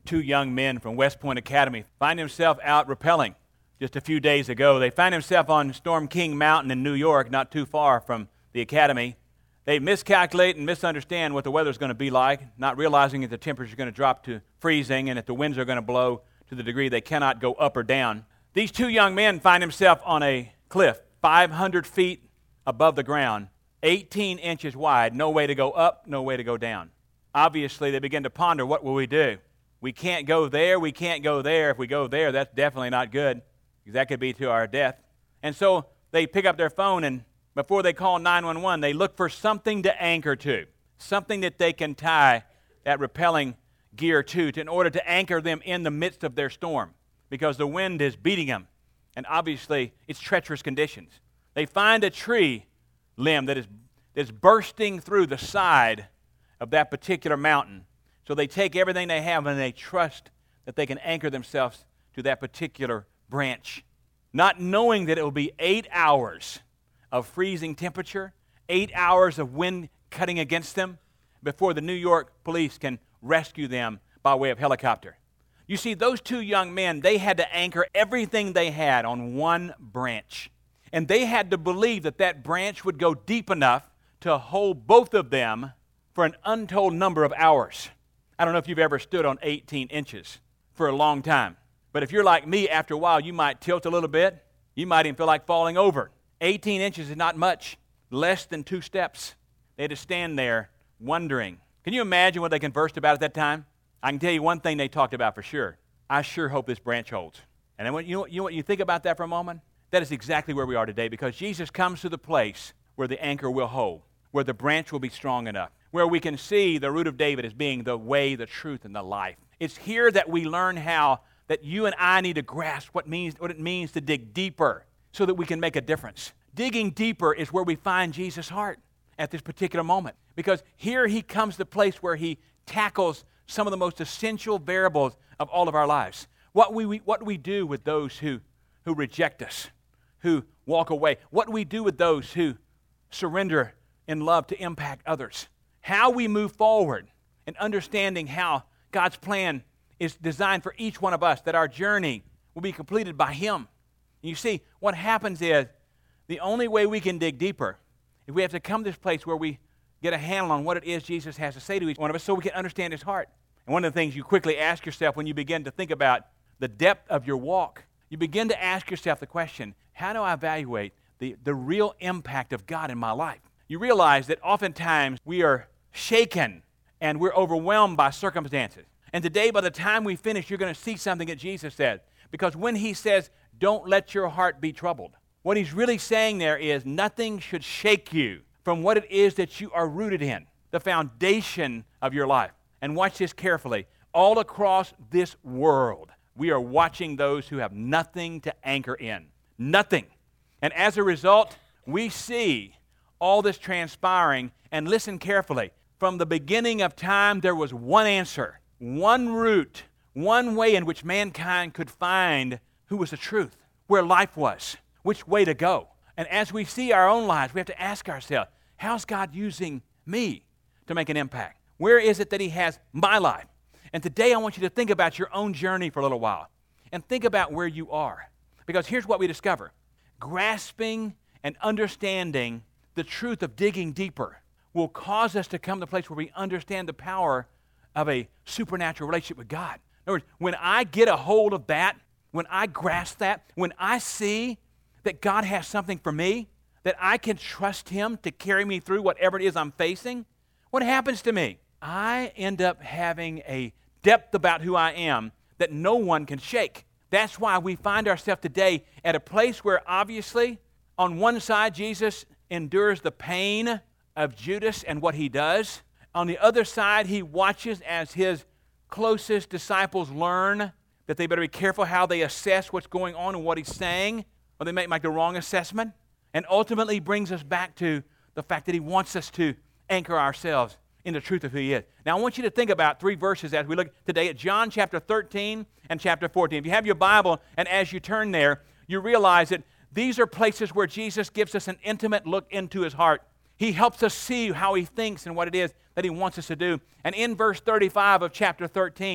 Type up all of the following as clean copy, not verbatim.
two young men from West Point Academy find himself out rappelling just a few days ago. They find himself on Storm King Mountain in New York, not too far from the academy. They miscalculate and misunderstand what the weather's going to be like, not realizing that the temperature is going to drop to freezing and that the winds are going to blow to the degree they cannot go up or down. These two young men find themselves on a cliff 500 feet above the ground, 18 inches wide, no way to go up, no way to go down. Obviously, they begin to ponder, what will we do? We can't go there, we can't go there. If we go there, that's definitely not good, because that could be to our death. And so they pick up their phone, and before they call 911, they look for something to anchor to, something that they can tie that rappelling gear to in order to anchor them in the midst of their storm, because the wind is beating them, and obviously it's treacherous conditions. They find a tree limb that is bursting through the side of that particular mountain. So they take everything they have and they trust that they can anchor themselves to that particular branch, not knowing that it will be 8 hours of freezing temperature, 8 hours of wind cutting against them before the New York police can rescue them by way of helicopter. You see, those two young men, they had to anchor everything they had on one branch. And they had to believe that that branch would go deep enough to hold both of them for an untold number of hours. I don't know if you've ever stood on 18 inches for a long time. But if you're like me, after a while, you might tilt a little bit. You might even feel like falling over. 18 inches is not much, less than 2 steps. They had to stand there wondering. Can you imagine what they conversed about at that time? I can tell you one thing they talked about for sure. I sure hope this branch holds. And then when you think about that for a moment, that is exactly where we are today, because Jesus comes to the place where the anchor will hold, where the branch will be strong enough, where we can see the root of David as being the way, the truth, and the life. It's here that we learn how that you and I need to grasp what it means to dig deeper so that we can make a difference. Digging deeper is where we find Jesus' heart at this particular moment, because here he comes to the place where he tackles some of the most essential variables of all of our lives. What we do with those who reject us, who walk away. What we do with those who surrender in love to impact others. How we move forward in understanding how God's plan is designed for each one of us, that our journey will be completed by Him. And you see, what happens is the only way we can dig deeper is we have to come to this place where we get a handle on what it is Jesus has to say to each one of us so we can understand His heart. And one of the things you quickly ask yourself when you begin to think about the depth of your walk, you begin to ask yourself the question, how do I evaluate the real impact of God in my life? You realize that oftentimes we are shaken and we're overwhelmed by circumstances. And today, by the time we finish, you're going to see something that Jesus said. Because when He says, don't let your heart be troubled, what He's really saying there is nothing should shake you from what it is that you are rooted in, the foundation of your life. And watch this carefully. All across this world, we are watching those who have nothing to anchor in. Nothing. And as a result, we see all this transpiring, and listen carefully. From the beginning of time, there was one answer, one route, one way in which mankind could find who was the truth, where life was, which way to go. And as we see our own lives, we have to ask ourselves, how's God using me to make an impact? Where is it that He has my life? And today I want you to think about your own journey for a little while and think about where you are. Because here's what we discover. Grasping and understanding the truth of digging deeper will cause us to come to a place where we understand the power of a supernatural relationship with God. In other words, when I get a hold of that, when I grasp that, when I see that God has something for me, that I can trust Him to carry me through whatever it is I'm facing, what happens to me? I end up having a depth about who I am that no one can shake. That's why we find ourselves today at a place where obviously on one side Jesus endures the pain of Judas and what he does. On the other side, He watches as His closest disciples learn that they better be careful how they assess what's going on and what He's saying, or they may make the wrong assessment. And ultimately brings us back to the fact that He wants us to anchor ourselves in the truth of who He is. Now, I want you to think about 3 verses as we look today at John chapter 13 and chapter 14. If you have your Bible, and as you turn there, you realize that these are places where Jesus gives us an intimate look into His heart. He helps us see how He thinks and what it is that He wants us to do. And in verse 35 of chapter 13,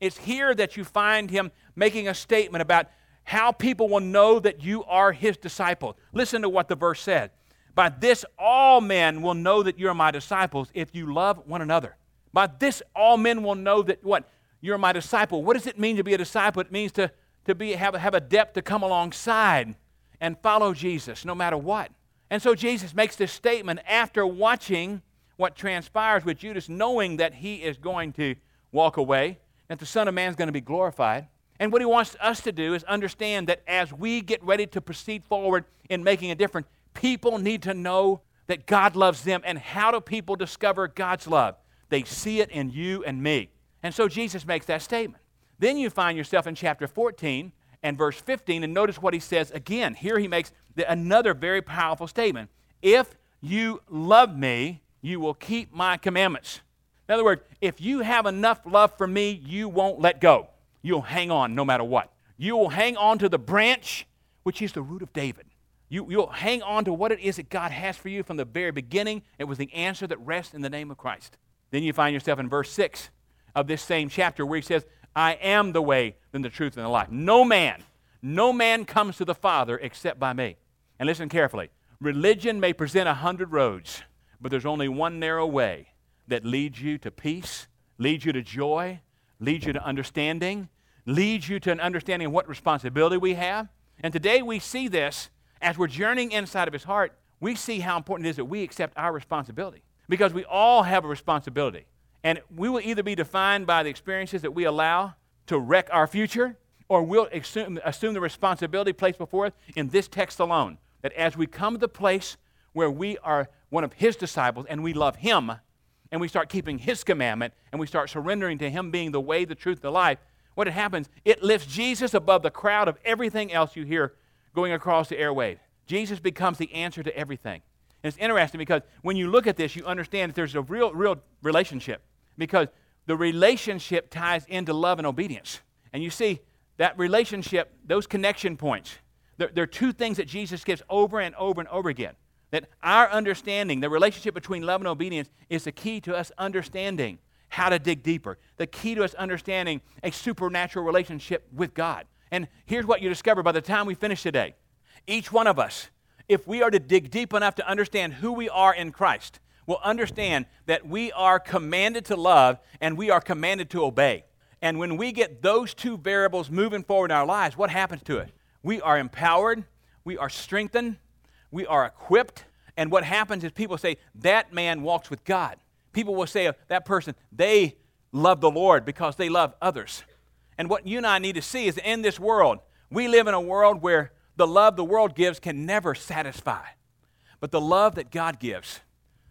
It's here that you find him making a statement about how people will know that you are his disciples. Listen to what the verse said. By this all men will know that you are my disciples if you love one another. By this all men will know that what? You're my disciple. What does it mean to be a disciple? It means to have a depth to come alongside and follow Jesus no matter what. And so Jesus makes this statement after watching what transpires with Judas, knowing that he is going to walk away, that the Son of Man is going to be glorified. And what he wants us to do is understand that as we get ready to proceed forward in making a difference, people need to know that God loves them. And how do people discover God's love? They see it in you and me. And so Jesus makes that statement. Then you find yourself in chapter 14 and verse 15, and notice what he says again. Here he makes another very powerful statement. If you love me, you will keep my commandments. In other words, if you have enough love for me, you won't let go. You'll hang on no matter what. You will hang on to the branch, which is the root of David. You'll hang on to what it is that God has for you from the very beginning. It was the answer that rests in the name of Christ. Then you find yourself in verse 6 of this same chapter where he says, I am the way, and the truth, and the life. No man comes to the Father except by me. And listen carefully. Religion may present 100 roads, but there's only one narrow way that leads you to peace, leads you to joy, leads you to understanding, leads you to an understanding of what responsibility we have. And today we see this as we're journeying inside of his heart. We see how important it is that we accept our responsibility, because we all have a responsibility. And we will either be defined by the experiences that we allow to wreck our future, or we'll assume the responsibility placed before us in this text alone, that as we come to the place where we are one of his disciples and we love him, and we start keeping his commandment, and we start surrendering to him being the way, the truth, the life, what happens, it lifts Jesus above the crowd of everything else you hear going across the airwave. Jesus becomes the answer to everything. And it's interesting because when you look at this, you understand that there's a real relationship, because the relationship ties into love and obedience. And you see, that relationship, those connection points, there are two things that Jesus gives over and over and over again. That our understanding, the relationship between love and obedience, is the key to us understanding how to dig deeper, the key to us understanding a supernatural relationship with God. And here's what you discover by the time we finish today. Each one of us, if we are to dig deep enough to understand who we are in Christ, will understand that we are commanded to love and we are commanded to obey. And when we get those two variables moving forward in our lives, what happens to it? We are empowered, we are strengthened, we are equipped, and what happens is people say, that man walks with God. People will say of that person, they love the Lord because they love others. And what you and I need to see is that in this world, we live in a world where the love the world gives can never satisfy. But the love that God gives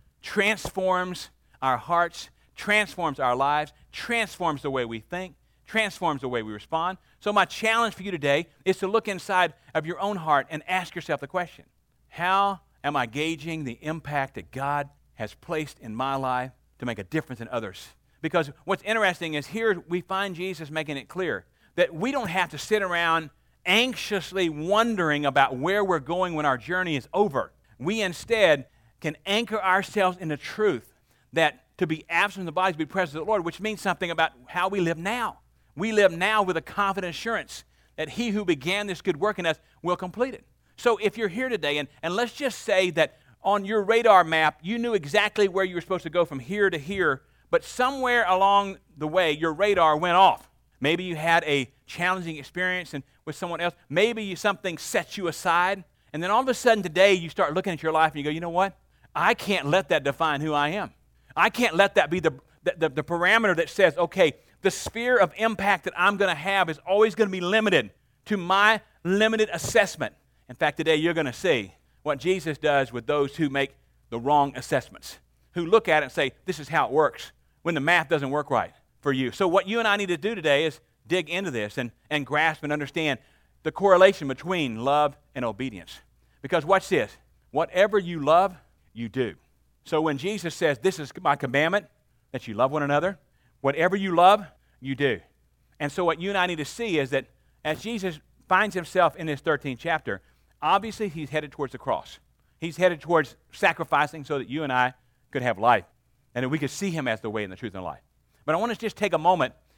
transforms our hearts, transforms our lives, transforms the way we think, transforms the way we respond. So my challenge for you today is to look inside of your own heart and ask yourself the question, how am I gauging the impact that God has placed in my life to make a difference in others? Because what's interesting is here we find Jesus making it clear that we don't have to sit around anxiously wondering about where we're going when our journey is over. We instead can anchor ourselves in the truth that to be absent in the body is to be present with the Lord, which means something about how we live now. We live now with a confident assurance that he who began this good work in us will complete it. So if you're here today, and let's just say that on your radar map, you knew exactly where you were supposed to go from here to here, but somewhere along the way, your radar went off. Maybe you had a challenging experience with someone else. Maybe something set you aside. And then all of a sudden today, you start looking at your life and you go, you know what? I can't let that define who I am. I can't let that be the parameter that says, okay, the sphere of impact that I'm going to have is always going to be limited to my limited assessment. In fact, today you're going to see what Jesus does with those who make the wrong assessments, who look at it and say, this is how it works, when the math doesn't work right for you. So what you and I need to do today is dig into this and grasp and understand the correlation between love and obedience. Because watch this, whatever you love, you do. So when Jesus says, this is my commandment, that you love one another, whatever you love, you do. And so what you and I need to see is that as Jesus finds himself in this 13th chapter, obviously he's headed towards the cross. He's headed towards sacrificing so that you and I could have life and that we could see him as the way and the truth and the life. But I want to just take a moment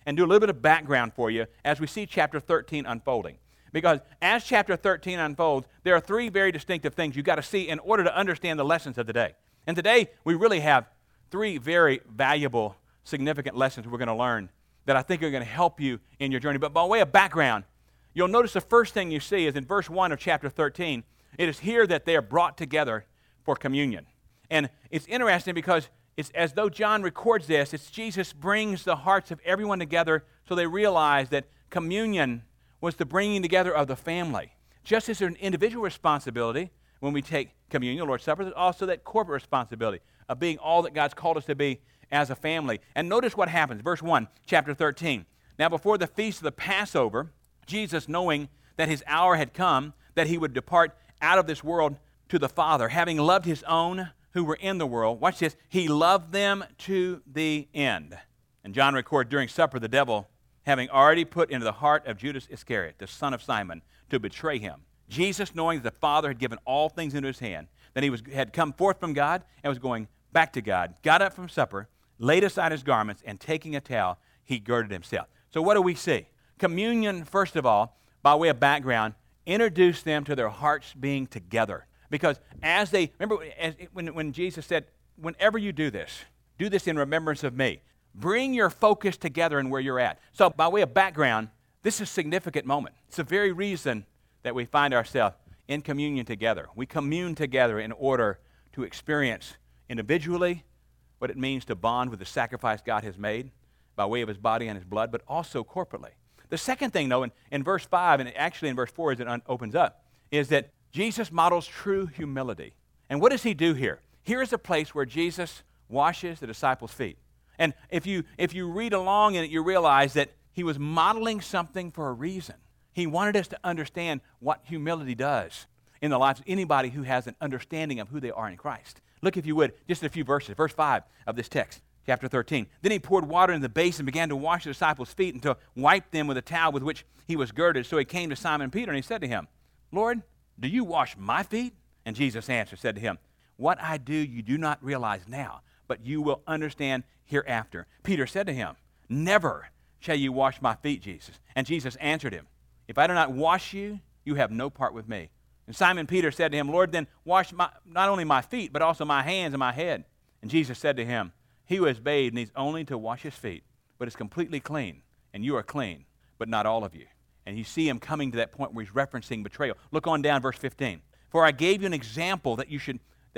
and do a little bit of background for you as we see chapter 13 unfolding. Because as chapter 13 unfolds, there are three very distinctive things you've got to see in order to understand the lessons of the day. And today, we really have three very valuable, significant lessons we're going to learn that I think are going to help you in your journey. But by way of background, you'll notice the first thing you see is in verse 1 of chapter 13, it is here that they are brought together for communion. And it's interesting because it's as though John records this, it's Jesus brings the hearts of everyone together so they realize that communion was the bringing together of the family. Just as there's an individual responsibility when we take communion, Lord's Supper, there's also that corporate responsibility of being all that God's called us to be as a family. And notice what happens. Verse 1, chapter 13. Now before the feast of the Passover, Jesus, knowing that his hour had come, that he would depart out of this world to the Father, having loved his own who were in the world, watch this, he loved them to the end. And John records, during supper, the devil, having already put into the heart of Judas Iscariot, the son of Simon, to betray him. Jesus, knowing that the Father had given all things into his hand, that he had come forth from God and was going back to God, got up from supper, laid aside his garments, and taking a towel, he girded himself. So what do we see? Communion, first of all, by way of background, introduced them to their hearts being together. Because as they, remember when Jesus said, whenever you do this in remembrance of me. Bring your focus together in where you're at. So by way of background, this is a significant moment. It's the very reason that we find ourselves in communion together. We commune together in order to experience individually what it means to bond with the sacrifice God has made by way of his body and his blood, but also corporately. The second thing, though, in verse 5, and actually in verse 4 as it opens up, is that Jesus models true humility. And what does he do here? Here is a place where Jesus washes the disciples' feet. And if you read along in it, you realize that he was modeling something for a reason. He wanted us to understand what humility does in the lives of anybody who has an understanding of who they are in Christ. Look, if you would, just a few verses. Verse 5 of this text, chapter 13. Then he poured water in the basin and began to wash the disciples' feet and to wipe them with a towel with which he was girded. So he came to Simon Peter and he said to him, Lord, do you wash my feet? And Jesus answered, said to him, what I do you do not realize now, but you will understand hereafter. Peter said to him, never shall you wash my feet, Jesus. And Jesus answered him, if I do not wash you, you have no part with me. And Simon Peter said to him, Lord, then wash not only my feet, but also my hands and my head. And Jesus said to him, he who is bathed needs only to wash his feet, but is completely clean. And you are clean, but not all of you. And you see him coming to that point where he's referencing betrayal. Look on down, verse 15. For I gave you an example that you should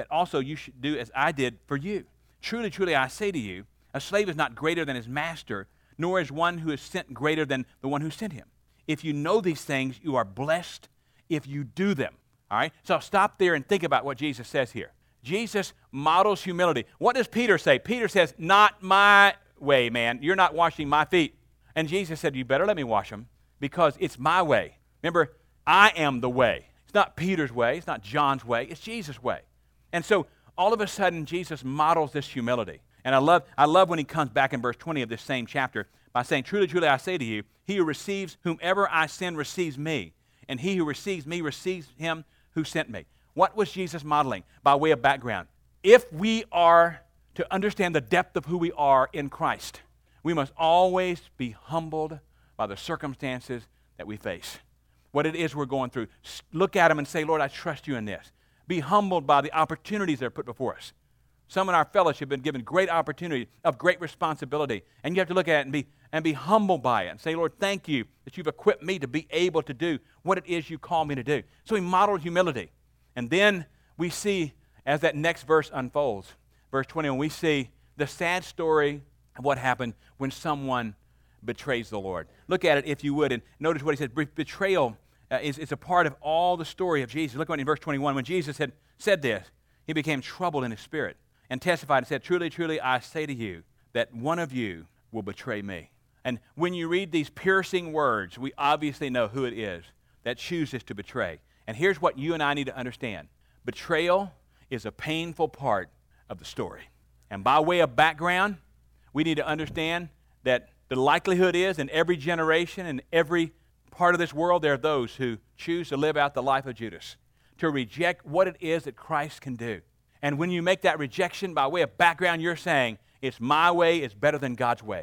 do as I did for you. Truly, truly, I say to you, a slave is not greater than his master, nor is one who is sent greater than the one who sent him. If you know these things, you are blessed if you do them. All right? So stop there and think about what Jesus says here. Jesus models humility. What does Peter say? Peter says, not my way, man. You're not washing my feet. And Jesus said, you better let me wash them because it's my way. Remember, I am the way. It's not Peter's way. It's not John's way. It's Jesus' way. And so all of a sudden, Jesus models this humility. And I love when he comes back in verse 20 of this same chapter by saying, truly, truly, I say to you, he who receives whomever I send receives me, and he who receives me receives him who sent me. What was Jesus modeling by way of background? If we are to understand the depth of who we are in Christ, we must always be humbled by the circumstances that we face. What it is we're going through. Look at them and say, Lord, I trust you in this. Be humbled by the opportunities that are put before us. Some in our fellowship have been given great opportunity of great responsibility. And you have to look at it and be humbled by it and say, Lord, thank you that you've equipped me to be able to do what it is you call me to do. So he modeled humility. And then we see, as that next verse unfolds, verse 21, we see the sad story of what happened when someone betrays the Lord. Look at it if you would, and notice what he said. Betrayal is a part of all the story of Jesus. Look at in verse 21. When Jesus had said this, he became troubled in his spirit and testified and said, truly, truly, I say to you that one of you will betray me. And when you read these piercing words, we obviously know who it is that chooses to betray. And here's what you and I need to understand. Betrayal is a painful part of the story. And by way of background, we need to understand that the likelihood is in every generation, in every part of this world, there are those who choose to live out the life of Judas, to reject what it is that Christ can do. And when you make that rejection by way of background, you're saying, it's my way is better than God's way.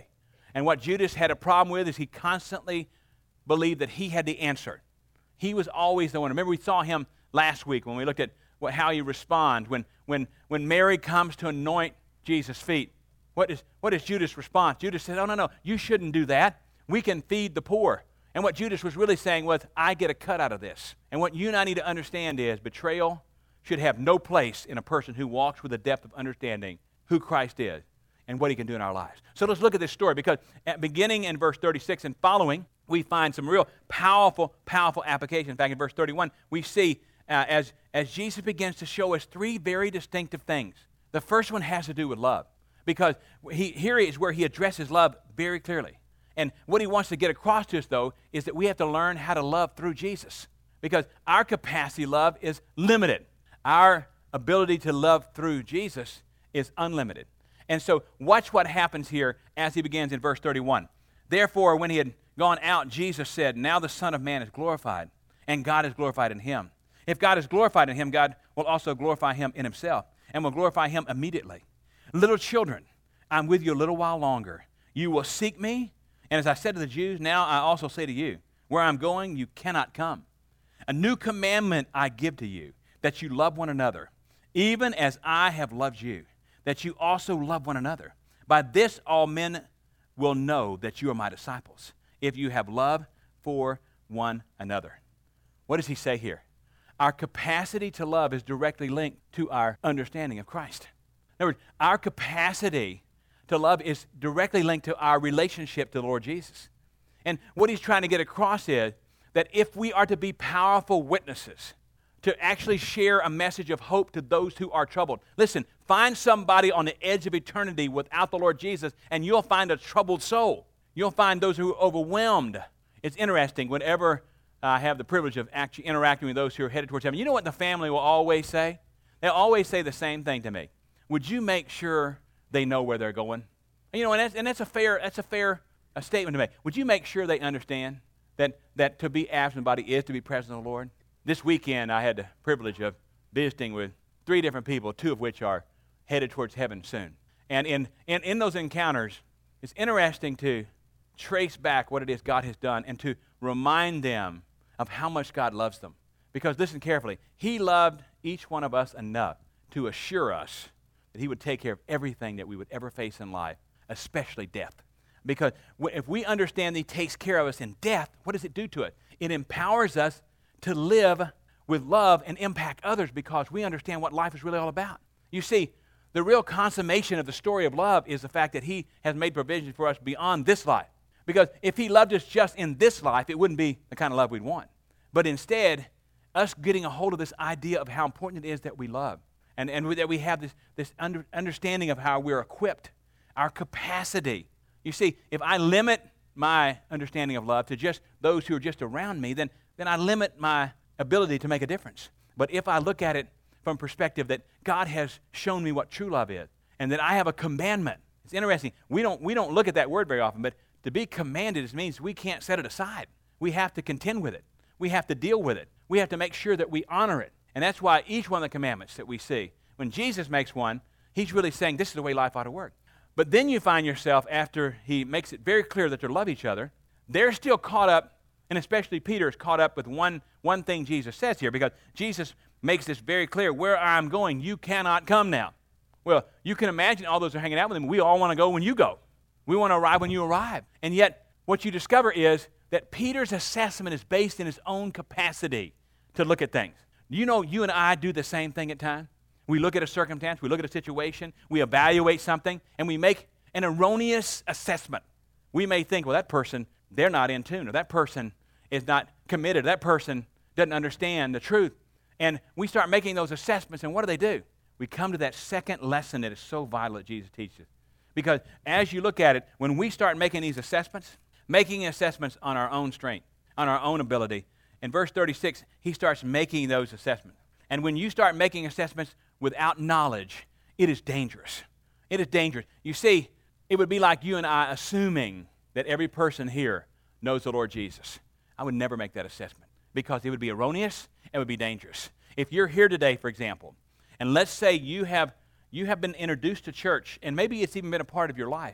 And what Judas had a problem with is he constantly believed that he had the answer. He was always the one. Remember, we saw him last week when we looked at how he responds. When Mary comes to anoint Jesus' feet, what is Judas' response? Judas said, oh, no, you shouldn't do that. We can feed the poor. And what Judas was really saying was, I get a cut out of this. And what you and I need to understand is betrayal should have no place in a person who walks with a depth of understanding who Christ is and what he can do in our lives. So let's look at this story, because beginning in verse 36 and following, we find some real powerful applications. Back in verse 31, we see as Jesus begins to show us three very distinctive things. The first one has to do with love, because here is where he addresses love very clearly. And what he wants to get across to us, though, is that we have to learn how to love through Jesus, because our capacity to love is limited. Our ability to love through Jesus is unlimited. And so watch what happens here as he begins in verse 31. Therefore, when he had gone out, Jesus said, now the Son of Man is glorified, and God is glorified in him. If God is glorified in him, God will also glorify him in himself, and will glorify him immediately. Little children, I'm with you a little while longer. You will seek me, and as I said to the Jews, now I also say to you, where I'm going, you cannot come. A new commandment I give to you, that you love one another, even as I have loved you, that you also love one another. By this all men will know that you are my disciples, if you have love for one another. What does he say here? Our capacity to love is directly linked to our understanding of Christ. In other words, our capacity to love is directly linked to our relationship to the Lord Jesus. And what he's trying to get across is that if we are to be powerful witnesses, to actually share a message of hope to those who are troubled. Listen, find somebody on the edge of eternity without the Lord Jesus, and you'll find a troubled soul. You'll find those who are overwhelmed. It's interesting, whenever I have the privilege of actually interacting with those who are headed towards heaven, you know what the family will always say? They'll always say the same thing to me. Would you make sure they know where they're going? And that's a fair statement to make. Would you make sure they understand that to be absent from the body is to be present in the Lord? This weekend, I had the privilege of visiting with 3 different people, 2 of which are headed towards heaven soon. And in those encounters, it's interesting to trace back what it is God has done and to remind them of how much God loves them. Because listen carefully, he loved each one of us enough to assure us that he would take care of everything that we would ever face in life, especially death. Because if we understand that he takes care of us in death, what does it do to it? It empowers us to live with love and impact others, because we understand what life is really all about. You see, the real consummation of the story of love is the fact that he has made provision for us beyond this life. Because if he loved us just in this life, it wouldn't be the kind of love we'd want. But instead, us getting a hold of this idea of how important it is that we love, and that we have this understanding of how we're equipped, our capacity. You see, if I limit my understanding of love to just those who are just around me, then I limit my ability to make a difference. But if I look at it from perspective that God has shown me what true love is, and that I have a commandment. It's interesting. We don't look at that word very often, but to be commanded means we can't set it aside. We have to contend with it. We have to deal with it. We have to make sure that we honor it. And that's why each one of the commandments that we see, when Jesus makes one, he's really saying this is the way life ought to work. But then you find yourself, after he makes it very clear that they love each other, they're still caught up, and especially Peter is caught up with one thing Jesus says here, because Jesus makes this very clear: where I'm going, you cannot come now. Well, you can imagine all those who are hanging out with him. We all want to go when you go. We want to arrive when you arrive. And yet, what you discover is that Peter's assessment is based in his own capacity to look at things. You know, you and I do the same thing at times. We look at a circumstance, we look at a situation, we evaluate something, and we make an erroneous assessment. We may think, well, that person, they're not in tune, or that person is not committed, that person doesn't understand the truth. And we start making those assessments, and what do? We come to that second lesson that is so vital that Jesus teaches. Because as you look at it, when we start making these assessments, making assessments on our own strength, on our own ability, in verse 36, he starts making those assessments. And when you start making assessments without knowledge, it is dangerous. It is dangerous. You see, it would be like you and I assuming that every person here knows the Lord Jesus. I would never make that assessment, because it would be erroneous and it would be dangerous. If you're here today, for example, and let's say you have been introduced to church, and maybe it's even been a part of your life,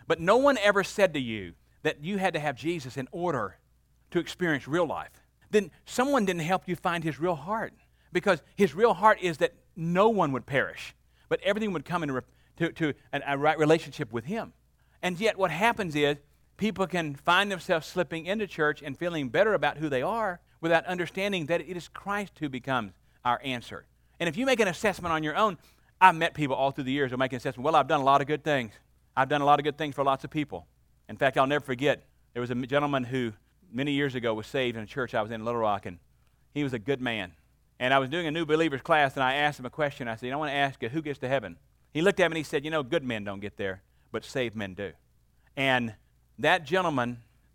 but no one ever said to you that you had to have Jesus in order to experience real life, then someone didn't help you find his real heart. Because his real heart is that no one would perish, but everything would come into a right relationship with him. And yet what happens is people can find themselves slipping into church and feeling better about who they are without understanding that it is Christ who becomes our answer. And if you make an assessment on your own, I've met people all through the years who make an assessment, well, I've done a lot of good things. I've done a lot of good things for lots of people. In fact, I'll never forget, there was a gentleman who many years ago was saved in a church I was in Little Rock, and he was a good man. And I was doing a new believers class, and I asked him a question. I said, I want to ask you, who gets to heaven? He looked at me and he said, good men don't get there, but saved men do. And that gentleman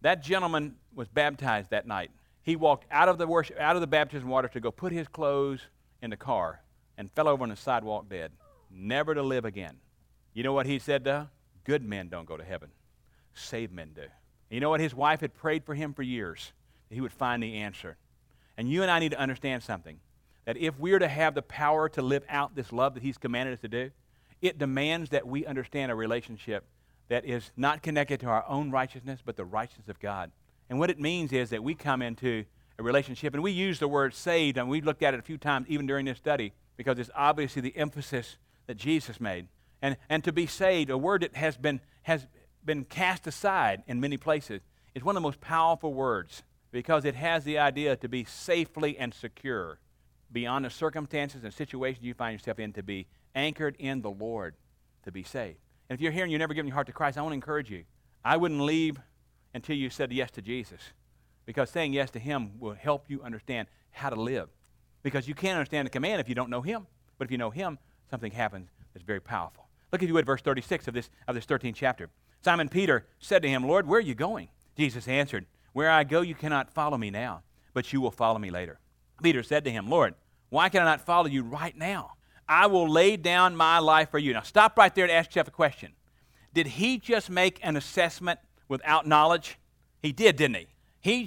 was baptized that night. He walked out of the baptism water to go put his clothes in the car and fell over on the sidewalk dead, never to live again. You know what he said though? Good men don't go to heaven. Saved men do. And you know what? His wife had prayed for him for years, that he would find the answer. And you and I need to understand something, that if we're to have the power to live out this love that he's commanded us to do, it demands that we understand a relationship that is not connected to our own righteousness, but the righteousness of God. And what it means is that we come into a relationship, and we use the word saved, and we've looked at it a few times even during this study, because it's obviously the emphasis that Jesus made. And to be saved, a word that has been cast aside in many places, is one of the most powerful words, because it has the idea to be safely and secure beyond the circumstances and situations you find yourself in, to be anchored in the Lord, to be saved. And if you're here and you've never given your heart to Christ, I want to encourage you. I wouldn't leave until you said yes to Jesus, because saying yes to him will help you understand how to live. Because you can't understand the command if you don't know him. But if you know him, something happens that's very powerful. Look, if you would, verse 36 of this 13th chapter. Simon Peter said to him, Lord, where are you going? Jesus answered, where I go you cannot follow me now, but you will follow me later. Peter said to him, Lord, why can I not follow you right now? I will lay down my life for you. Now stop right there and ask yourself a question. Did he just make an assessment without knowledge? He did, didn't he?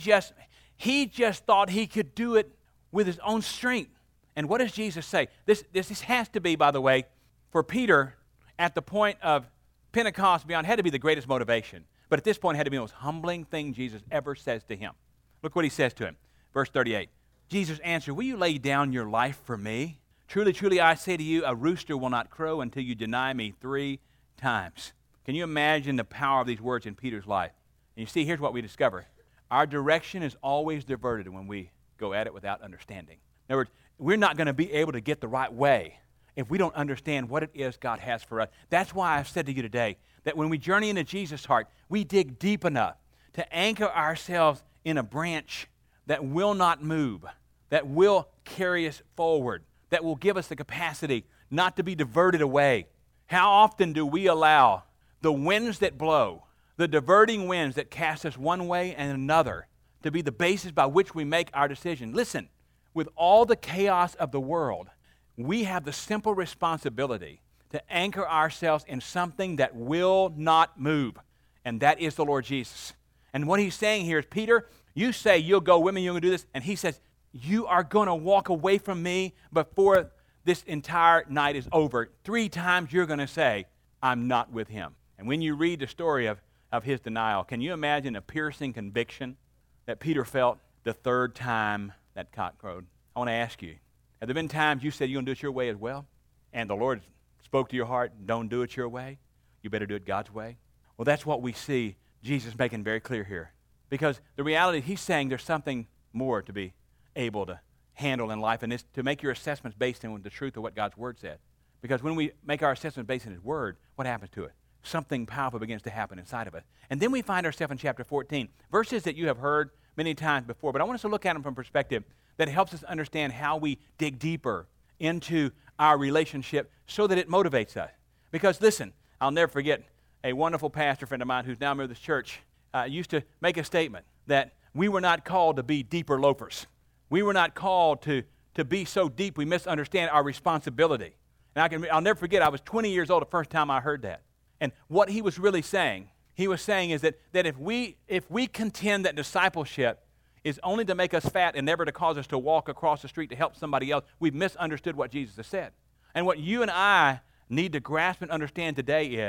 He just thought he could do it with his own strength. And what does Jesus say? This has to be, by the way, for Peter, at the point of Pentecost beyond, had to be the greatest motivation. But at this point, it had to be the most humbling thing Jesus ever says to him. Look what he says to him. Verse 38. Jesus answered, will you lay down your life for me? Truly, truly, I say to you, a rooster will not crow until you deny me 3 times. Can you imagine the power of these words in Peter's life? And you see, here's what we discover. Our direction is always diverted when we go at it without understanding. In other words, we're not going to be able to get the right way if we don't understand what it is God has for us. That's why I've said to you today that when we journey into Jesus' heart, we dig deep enough to anchor ourselves in a branch that will not move, that will carry us forward, that will give us the capacity not to be diverted away. How often do we allow the winds that blow, the diverting winds that cast us one way and another, to be the basis by which we make our decision? Listen, with all the chaos of the world, we have the simple responsibility to anchor ourselves in something that will not move, and that is the Lord Jesus. And what he's saying here is, Peter, you say you'll go with me, you're going to do this, and he says, you are going to walk away from me before this entire night is over. 3 times you're going to say, I'm not with him. And when you read the story of his denial, can you imagine a piercing conviction that Peter felt the 3rd time that cock crowed? I want to ask you, have there been times you said you're going to do it your way as well? And the Lord spoke to your heart, don't do it your way. You better do it God's way. Well, that's what we see Jesus making very clear here. Because the reality, he's saying there's something more to be able to handle in life, and it's to make your assessments based on the truth of what God's Word said. Because when we make our assessments based on His Word, what happens to it? Something powerful begins to happen inside of us. And then we find ourselves in chapter 14, verses that you have heard many times before, but I want us to look at them from a perspective that helps us understand how we dig deeper into our relationship so that it motivates us. Because listen, I'll never forget a wonderful pastor friend of mine who's now a member of this church used to make a statement that we were not called to be deeper loafers. We were not called to be so deep we misunderstand our responsibility. And I'll never forget, I was 20 years old the first time I heard that. And what he was really saying, is that if we contend that discipleship is only to make us fat and never to cause us to walk across the street to help somebody else, we've misunderstood what Jesus has said. And what you and I need to grasp and understand today is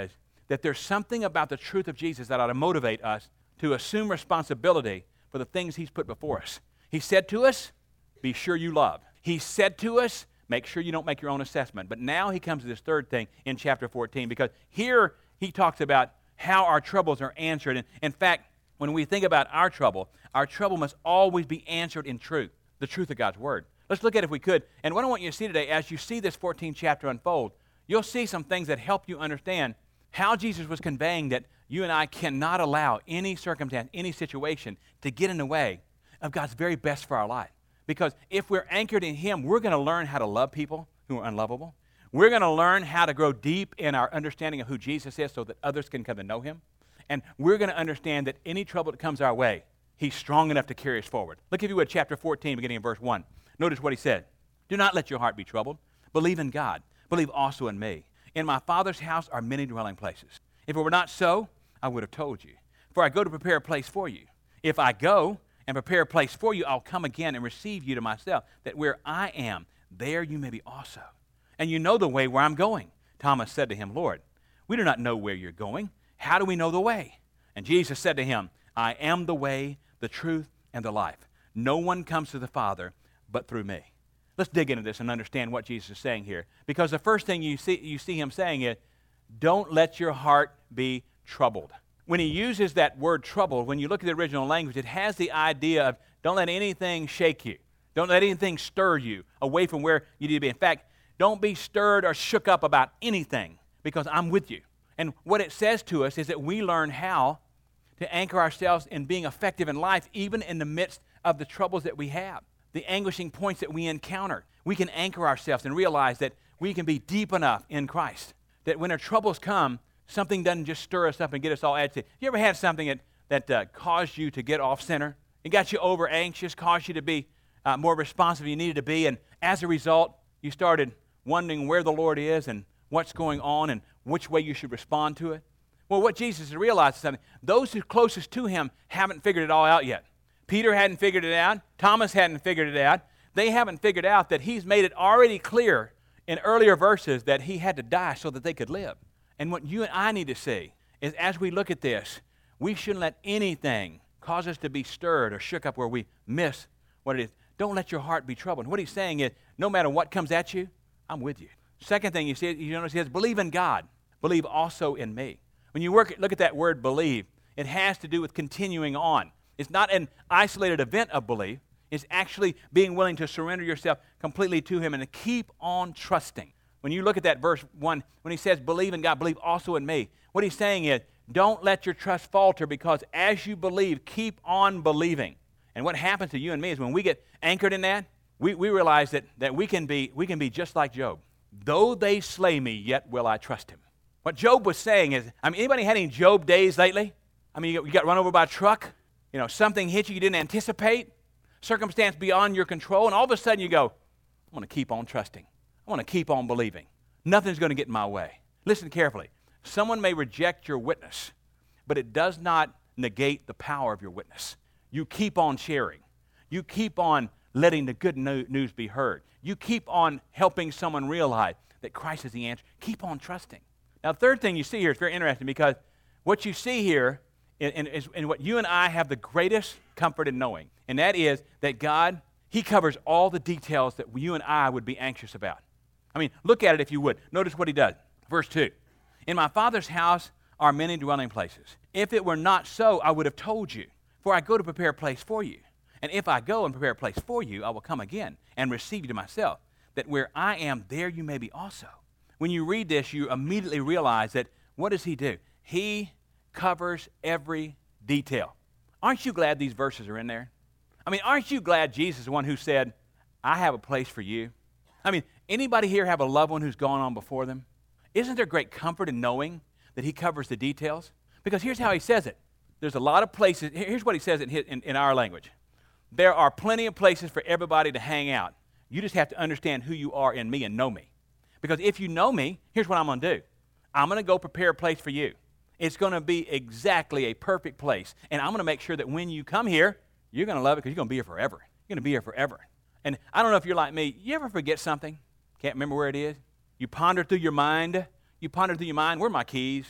that there's something about the truth of Jesus that ought to motivate us to assume responsibility for the things he's put before us. He said to us, be sure you love. He said to us, make sure you don't make your own assessment. But now he comes to this third thing in chapter 14, because here he talks about how our troubles are answered. And in fact, when we think about our trouble must always be answered in truth, the truth of God's word. Let's look at it if we could. And what I want you to see today, as you see this 14th chapter unfold, you'll see some things that help you understand how Jesus was conveying that you and I cannot allow any circumstance, any situation to get in the way of God's very best for our life. Because if we're anchored in him, we're going to learn how to love people who are unlovable. We're going to learn how to grow deep in our understanding of who Jesus is so that others can come to know him. And we're going to understand that any trouble that comes our way, he's strong enough to carry us forward. Look, if you would, chapter 14, beginning in verse 1. Notice what he said. Do not let your heart be troubled. Believe in God. Believe also in me. In my Father's house are many dwelling places. If it were not so, I would have told you. For I go to prepare a place for you. If I go and prepare a place for you, I'll come again and receive you to myself, that where I am, there you may be also. And you know the way where I'm going. Thomas said to him, Lord, we do not know where you're going. How do we know the way? And Jesus said to him, I am the way, the truth, and the life. No one comes to the Father but through me. Let's dig into this and understand what Jesus is saying here. Because the first thing you see him saying is, don't let your heart be troubled. When he uses that word trouble, when you look at the original language, it has the idea of don't let anything shake you. Don't let anything stir you away from where you need to be. In fact, don't be stirred or shook up about anything, because I'm with you. And what it says to us is that we learn how to anchor ourselves in being effective in life, even in the midst of the troubles that we have, the anguishing points that we encounter. We can anchor ourselves and realize that we can be deep enough in Christ, that when our troubles come, something doesn't just stir us up and get us all agitated. You ever had something that caused you to get off center? It got you over anxious, caused you to be more responsive than you needed to be, and as a result, you started wondering where the Lord is and what's going on and which way you should respond to it? Well, what Jesus has realized is something. Those who are closest to him haven't figured it all out yet. Peter hadn't figured it out. Thomas hadn't figured it out. They haven't figured out that he's made it already clear in earlier verses that he had to die so that they could live. And what you and I need to see is, as we look at this, we shouldn't let anything cause us to be stirred or shook up where we miss what it is. Don't let your heart be troubled. What he's saying is, no matter what comes at you, I'm with you. Second thing you see, you notice he says, believe in God. Believe also in me. When you look at that word believe, it has to do with continuing on. It's not an isolated event of belief. It's actually being willing to surrender yourself completely to him and to keep on trusting. When you look at that verse 1, when he says, believe in God, believe also in me, what he's saying is, don't let your trust falter, because as you believe, keep on believing. And what happens to you and me is when we get anchored in that, we realize that we can be just like Job. Though they slay me, yet will I trust him. What Job was saying is, anybody had any Job days lately? You got run over by a truck, something hit you didn't anticipate, circumstance beyond your control, and all of a sudden you go, I'm going to keep on trusting. I want to keep on believing. Nothing's going to get in my way. Listen carefully. Someone may reject your witness, but it does not negate the power of your witness. You keep on sharing. You keep on letting the good news be heard. You keep on helping someone realize that Christ is the answer. Keep on trusting. Now, the third thing you see here is very interesting, because what you see here is what you and I have the greatest comfort in knowing, and that is that God, he covers all the details that you and I would be anxious about. Look at it if you would. Notice what he does. Verse 2. In my Father's house are many dwelling places. If it were not so, I would have told you. For I go to prepare a place for you. And if I go and prepare a place for you, I will come again and receive you to myself, that where I am, there you may be also. When you read this, you immediately realize that what does he do? He covers every detail. Aren't you glad these verses are in there? Aren't you glad Jesus is the one who said, I have a place for you? Anybody here have a loved one who's gone on before them? Isn't there great comfort in knowing that he covers the details? Because here's how he says it. There's a lot of places. Here's what he says in our language. There are plenty of places for everybody to hang out. You just have to understand who you are in me and know me. Because if you know me, here's what I'm going to do. I'm going to go prepare a place for you. It's going to be exactly a perfect place. And I'm going to make sure that when you come here, you're going to love it, because you're going to be here forever. You're going to be here forever. And I don't know if you're like me. You ever forget something? Can't remember where it is? You ponder through your mind. Where are my keys?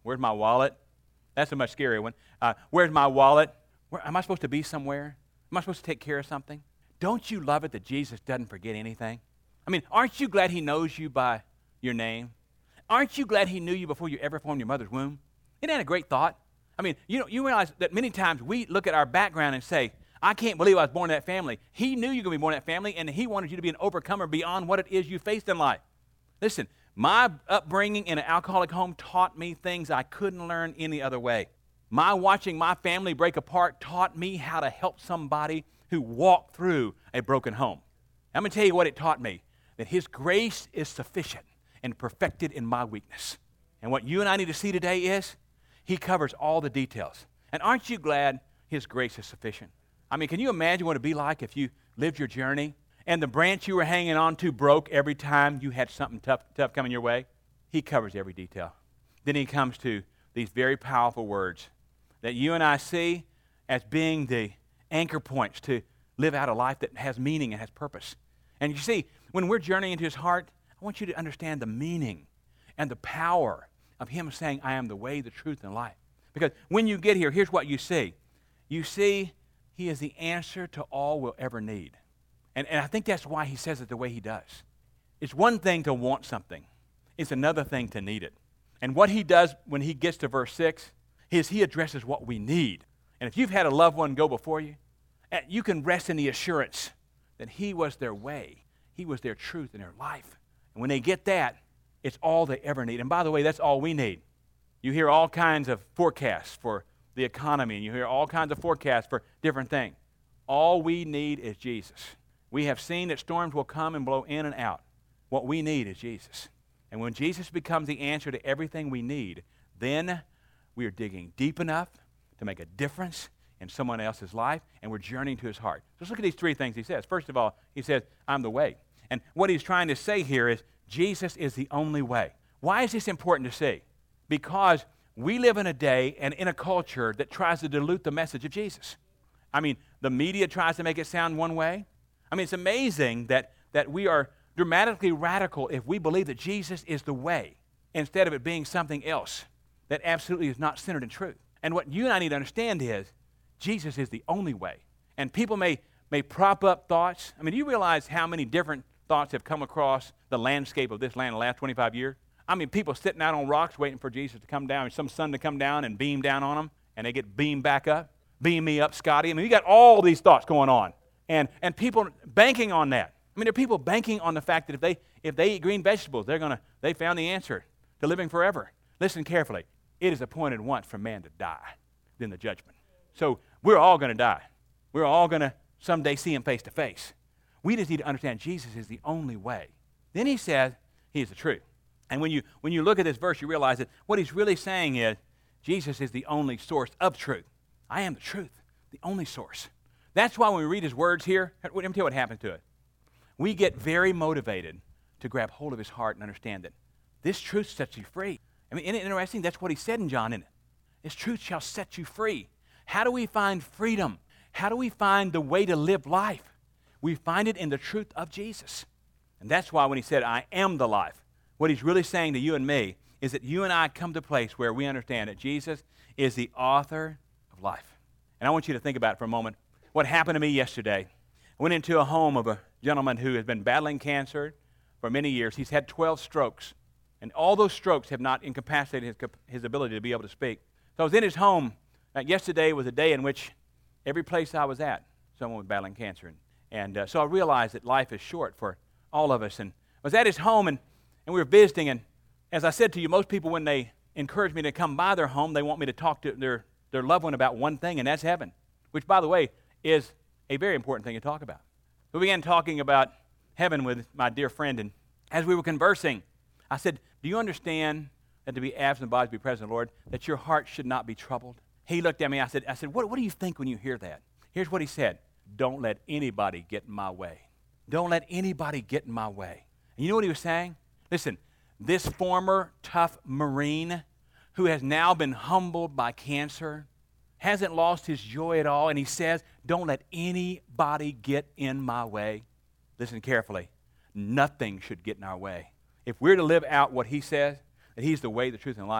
Where's my wallet? That's a much scarier one. Where's my wallet? Am I supposed to be somewhere? Am I supposed to take care of something? Don't you love it that Jesus doesn't forget anything? I mean, aren't you glad he knows you by your name? Aren't you glad he knew you before you ever formed your mother's womb? Isn't that a great thought? I mean, you realize that many times we look at our background and say, I can't believe I was born in that family. He knew you were going to be born in that family, and he wanted you to be an overcomer beyond what it is you faced in life. Listen, my upbringing in an alcoholic home taught me things I couldn't learn any other way. My watching my family break apart taught me how to help somebody who walked through a broken home. I'm going to tell you what it taught me, that his grace is sufficient and perfected in my weakness. And what you and I need to see today is he covers all the details. And aren't you glad his grace is sufficient? I mean, can you imagine what it would be like if you lived your journey and the branch you were hanging on to broke every time you had something tough coming your way? He covers every detail. Then he comes to these very powerful words that you and I see as being the anchor points to live out a life that has meaning and has purpose. And you see, when we're journeying into his heart, I want you to understand the meaning and the power of him saying, I am the way, the truth, and life. Because when you get here, here's what you see. You see he is the answer to all we'll ever need. And I think that's why he says it the way he does. It's one thing to want something. It's another thing to need it. And what he does when he gets to verse 6 is he addresses what we need. And if you've had a loved one go before you, you can rest in the assurance that he was their way. He was their truth and their life. And when they get that, it's all they ever need. And by the way, that's all we need. You hear all kinds of forecasts for the economy, and you hear all kinds of forecasts for different things. All we need is Jesus. We have seen that storms will come and blow in and out. What we need is Jesus. And when Jesus becomes the answer to everything we need, then we are digging deep enough to make a difference in someone else's life, and we're journeying to his heart. Just look at these three things he says. First of all, he says, I'm the way. And what he's trying to say here is Jesus is the only way. Why is this important to see? Because we live in a day and in a culture that tries to dilute the message of Jesus. I mean, the media tries to make it sound one way. I mean, it's amazing that we are dramatically radical if we believe that Jesus is the way instead of it being something else that absolutely is not centered in truth. And what you and I need to understand is Jesus is the only way. And people may prop up thoughts. I mean, do you realize how many different thoughts have come across the landscape of this land in the last 25 years? I mean, people sitting out on rocks waiting for Jesus to come down, some sun to come down and beam down on them, and they get beamed back up. Beam me up, Scotty. I mean, you got all these thoughts going on. And people banking on that. I mean, there are people banking on the fact that if they eat green vegetables, they found the answer to living forever. Listen carefully. It is appointed once for man to die, then the judgment. So we're all going to die. We're all going to someday see him face to face. We just need to understand Jesus is the only way. Then he says he is the truth. And when you look at this verse, you realize that what he's really saying is Jesus is the only source of truth. I am the truth, the only source. That's why when we read his words here, let me tell you what happens to it. We get very motivated to grab hold of his heart and understand that this truth sets you free. I mean, isn't it interesting? That's what he said in John, isn't it? This truth shall set you free. How do we find freedom? How do we find the way to live life? We find it in the truth of Jesus. And that's why when he said, I am the life, what he's really saying to you and me is that you and I come to a place where we understand that Jesus is the author of life. And I want you to think about it for a moment. What happened to me yesterday? I went into a home of a gentleman who has been battling cancer for many years. He's had 12 strokes, and all those strokes have not incapacitated his ability to be able to speak. So I was in his home. Yesterday was a day in which every place I was at, someone was battling cancer. And so I realized that life is short for all of us. And I was at his home, and we were visiting. And as I said to you, most people, when they encourage me to come by their home, they want me to talk to their loved one about one thing, and that's heaven, which, by the way, is a very important thing to talk about. We began talking about heaven with my dear friend, and as we were conversing, I said, do you understand that to be absent in the body, to be present in the Lord, that your heart should not be troubled? He looked at me, I said, what do you think when you hear that? Here's what he said, don't let anybody get in my way. Don't let anybody get in my way. And you know what he was saying? Listen, this former tough Marine who has now been humbled by cancer, hasn't lost his joy at all, and he says, don't let anybody get in my way. Listen carefully. Nothing should get in our way. If we're to live out what he says, that he's the way, the truth, and the life,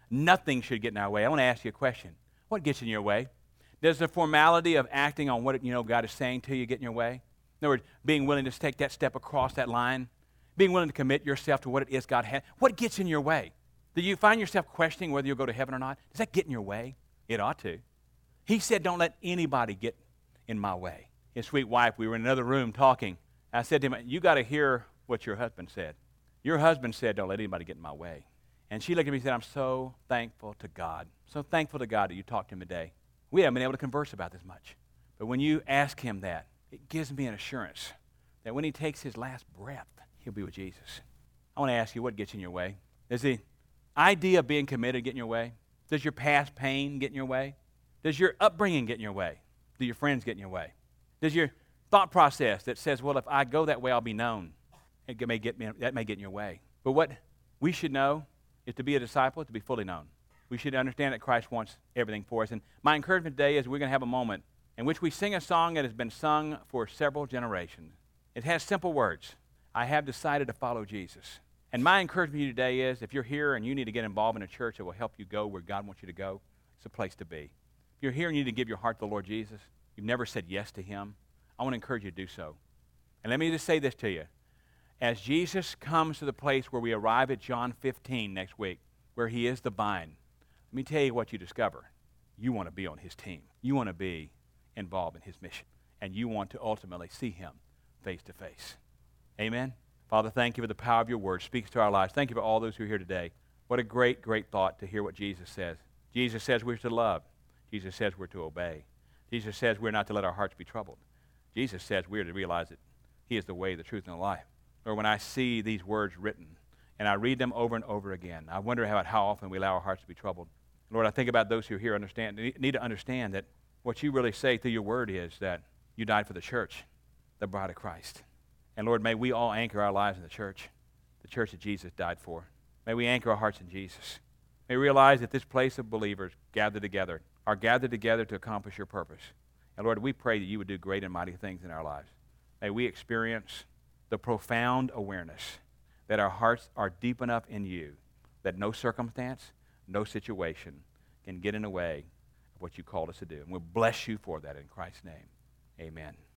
Nothing should get in our way. I want to ask you a question. What gets in your way? Does the formality of acting on what God is saying to you get in your way? In other words, being willing to take that step across that line, being willing to commit yourself to what it is God has. What gets in your way? Do you find yourself questioning whether you'll go to heaven or not? Does that get in your way? It ought to. He said, don't let anybody get in my way. His sweet wife, we were in another room talking. I said to him, you got to hear what your husband said. Your husband said, don't let anybody get in my way. And she looked at me and said, I'm so thankful to God. So thankful to God that you talked to him today. We haven't been able to converse about this much. But when you ask him that, it gives me an assurance that when he takes his last breath, he'll be with Jesus. I want to ask you, what gets in your way? Does the idea of being committed get in your way? Does your past pain get in your way? Does your upbringing get in your way? Do your friends get in your way? Does your thought process that says, well, if I go that way, I'll be known, that may get in your way. But what we should know is to be a disciple, to be fully known. We should understand that Christ wants everything for us. And my encouragement today is we're going to have a moment in which we sing a song that has been sung for several generations. It has simple words. I have decided to follow Jesus. And my encouragement to you today is if you're here and you need to get involved in a church that will help you go where God wants you to go, it's a place to be. If you're here and you need to give your heart to the Lord Jesus, you've never said yes to him, I want to encourage you to do so. And let me just say this to you. As Jesus comes to the place where we arrive at John 15 next week, where he is the vine, let me tell you what you discover. You want to be on his team. You want to be involved in his mission. And you want to ultimately see him face to face. Amen? Father, thank you for the power of your word. Speaks to our lives. Thank you for all those who are here today. What a great, great thought to hear what Jesus says. Jesus says we're to love. Jesus says we're to obey. Jesus says we're not to let our hearts be troubled. Jesus says we're to realize that he is the way, the truth, and the life. Lord, when I see these words written and I read them over and over again, I wonder how often we allow our hearts to be troubled. Lord, I think about those who are here need to understand that what you really say through your word is that you died for the church, the bride of Christ. And Lord, may we all anchor our lives in the church that Jesus died for. May we anchor our hearts in Jesus. May we realize that this place of believers gathered together are gathered together to accomplish your purpose. And Lord, we pray that you would do great and mighty things in our lives. May we experience the profound awareness that our hearts are deep enough in you that no circumstance, no situation can get in the way of what you called us to do. And we'll bless you for that in Christ's name. Amen.